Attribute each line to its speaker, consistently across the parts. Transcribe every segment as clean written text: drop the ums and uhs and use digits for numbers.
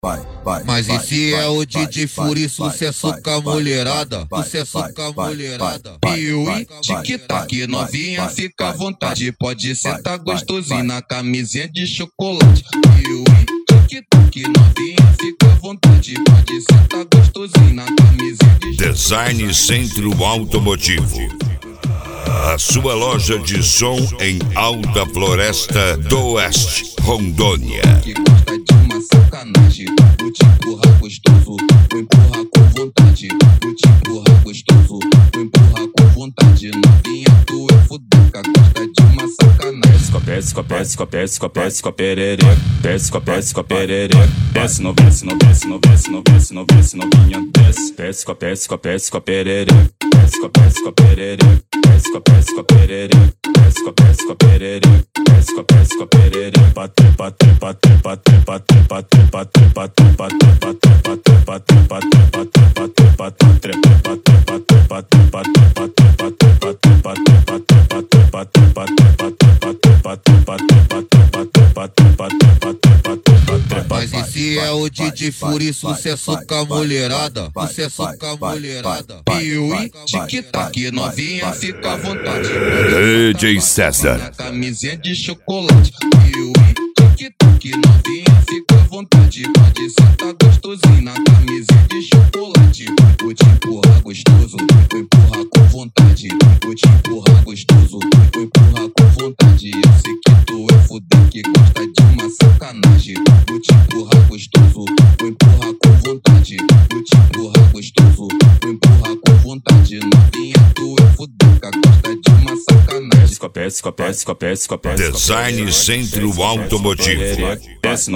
Speaker 1: Mas esse é o DJ Fury, sucesso com a mulherada, sucesso com a mulherada.
Speaker 2: Piuí, tic-tac, novinha, fica à vontade. Pode sentar gostosinho na camisinha de chocolate. Piuí, tic-tac, novinha, fica à vontade. Pode sentar gostosinho na camisinha de chocolate.
Speaker 3: Design Centro Automotivo. A sua loja de som em Alta Floresta do Oeste, Rondônia.
Speaker 2: Que gosta de uma sacanagem, vou te empurrar gostoso, vou empurrar com vontade. Vou te empurrar gostoso, vou empurrar com vontade. Novinha, tu é fudeca, gosta de uma sacanagem.
Speaker 4: Desce com a perereca. Desce com a perereca. Desce no desce novinha. Desce com a perereca. Desce com a perereca. Desce com a perereca. Desce com a perereca. Desce com a perereca. Bate.
Speaker 1: Mas esse é o DJ Fury, sucesso com a mulherada, sucesso com a mulherada.
Speaker 2: Piuí, tic-tac, novinha, fica à vontade.
Speaker 3: DJ César.
Speaker 2: Na camisinha de chocolate. Piuí, tic-tac, novinha, fica à vontade. Pode sentar gostosinho na camisinha de chocolate. Vou te empurrar gostoso, vou empurrar com vontade. Vou te empurrar gostoso, vou empurrar com vontade. Eu sei que tu é fuder, que gosta de uma sacanagem. Vou te empurrar gostoso, vou empurrar com vontade. Vou te empurrar gostoso, vou empurrar com vontade. Novinha, tu é fudeca, gosta de uma sacanagem.
Speaker 4: Desce com a perereca.
Speaker 3: Design Centro Automotivo.
Speaker 4: Desce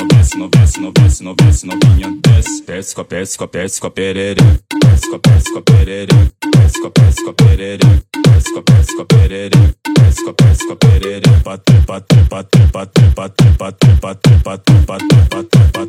Speaker 4: novinha. Desce com a perereca. Desce com a perereca. Desce com a perereca. Desce com a perereca. Desce com a perereca. Bate.